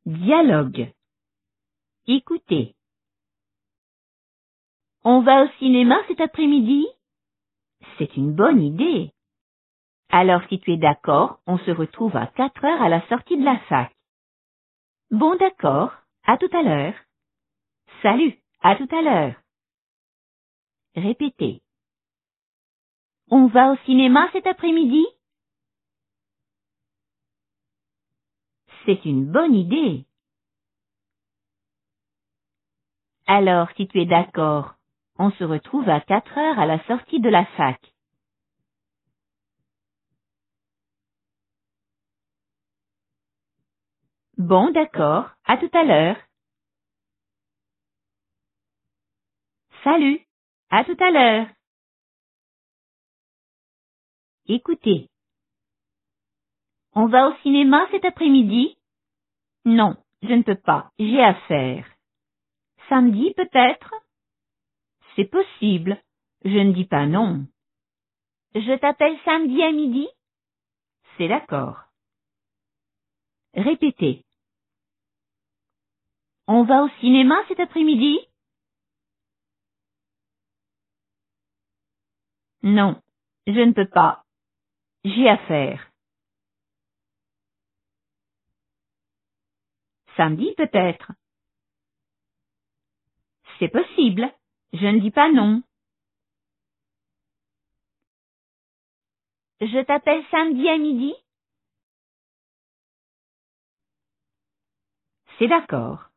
Dialogue. Écoutez. On va au cinéma cet après-midi? C'est une bonne idée. Alors si tu es d'accord, on se retrouve à 4 heures à la sortie de la fac. Bon d'accord, à tout à l'heure. Salut, à tout à l'heure. Répétez. On va au cinéma cet après-midi? C'est une bonne idée. Alors si tu es d'accord, on se retrouve à 4 heures à la sortie de la fac. Bon d'accord, à tout à l'heure. Salut, à tout à l'heure. Écoutez. On va au cinéma cet après-midi? Non, je ne peux pas, j'ai affaire. Samedi peut-être? C'est possible, je ne dis pas non. Je t'appelle samedi à midi? C'est d'accord. Répétez. On va au cinéma cet après-midi? Non, je ne peux pas, j'ai affaire. Samedi peut-être? C'est possible, je ne dis pas non. Je t'appelle samedi à midi? C'est d'accord.